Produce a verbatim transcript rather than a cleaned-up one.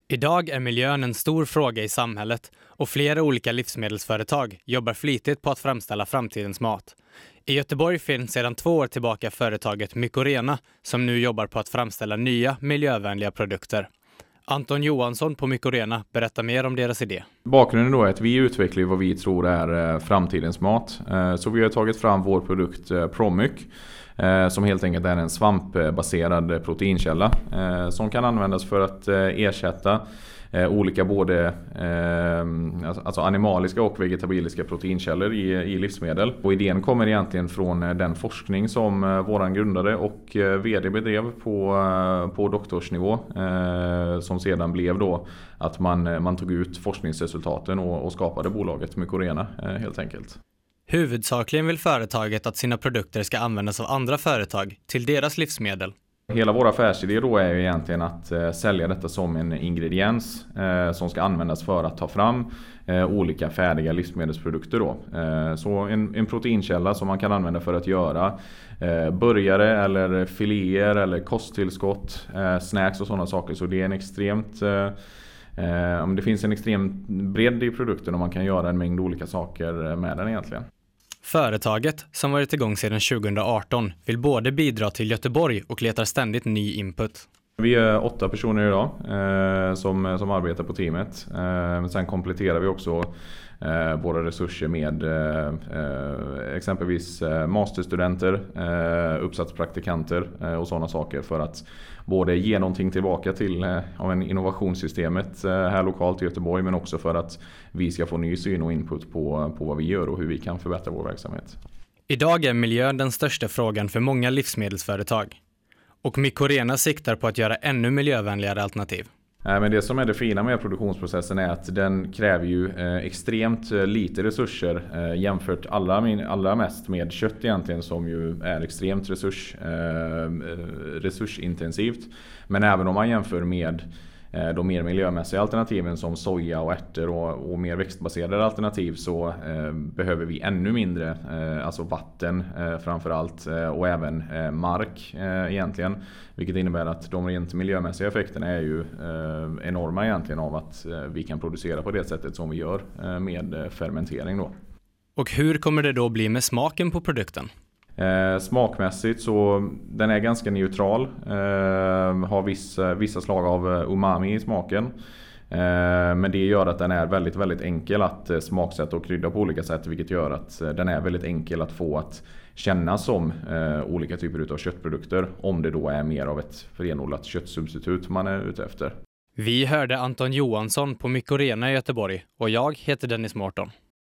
Idag är miljön en stor fråga i samhället och flera olika livsmedelsföretag jobbar flitigt på att framställa framtidens mat. I Göteborg finns sedan två år tillbaka företaget Mykorena som nu jobbar på att framställa nya miljövänliga produkter. Anton Johansson på Mykorena berättar mer om deras idé. Bakgrunden då är att vi utvecklar vad vi tror är framtidens mat. Så vi har tagit fram vår produkt Promyc som helt enkelt är en svampbaserad proteinkälla som kan användas för att ersätta olika både alltså animaliska och vegetabiliska proteinkällor i, i livsmedel. Och idén kommer egentligen från den forskning som våran grundare och vd bedrev på, på doktorsnivå som sedan blev då att man, man tog ut forskningsresultaten och, och skapade bolaget Mykorena helt enkelt. Huvudsakligen vill företaget att sina produkter ska användas av andra företag till deras livsmedel. Hela vår affärsidé då är ju egentligen att eh, sälja detta som en ingrediens eh, som ska användas för att ta fram eh, olika färdiga livsmedelsprodukter då. Eh, så en, en proteinkälla som man kan använda för att göra eh, burgare eller filéer eller kosttillskott, eh, snacks och sådana saker. Så det är en extremt eh, eh, det finns en extrem bredd i produkten och man kan göra en mängd olika saker med den egentligen. Företaget, som varit igång sedan tjugo arton, vill både bidra till Göteborg och letar ständigt ny input. Vi är åtta personer idag eh, som, som arbetar på teamet. Eh, sen kompletterar vi också eh, våra resurser med eh, exempelvis eh, masterstudenter, eh, uppsatspraktikanter eh, och sådana saker för att både ge någonting tillbaka till eh, en innovationssystemet eh, här lokalt i Göteborg, men också för att vi ska få ny syn och input på, på vad vi gör och hur vi kan förbättra vår verksamhet. Idag är miljön den största frågan för många livsmedelsföretag. Och Mykorena siktar på att göra ännu miljövänligare alternativ. Men det som är det fina med produktionsprocessen är att den kräver ju extremt lite resurser jämfört allra, allra mest med kött egentligen, som ju är extremt resurs, resursintensivt. Men även om man jämför med de mer miljömässiga alternativen som soja och ärtor och, och mer växtbaserade alternativ, så eh, behöver vi ännu mindre, eh, alltså vatten eh, framförallt eh, och även eh, mark eh, egentligen. Vilket innebär att de rent miljömässiga effekterna är ju eh, enorma egentligen av att eh, vi kan producera på det sättet som vi gör eh, med fermentering då. Och hur kommer det då bli med smaken på produkten? Eh, smakmässigt så den är ganska neutral, eh, har vissa, vissa slag av umami i smaken, eh, men det gör att den är väldigt väldigt enkel att eh, smaksätta och krydda på olika sätt, vilket gör att eh, den är väldigt enkel att få att känna som eh, olika typer av köttprodukter, om det då är mer av ett renodlat köttsubstitut man är ute efter. Vi hörde Anton Johansson på Mykorena i Göteborg och jag heter Dennis Mårton.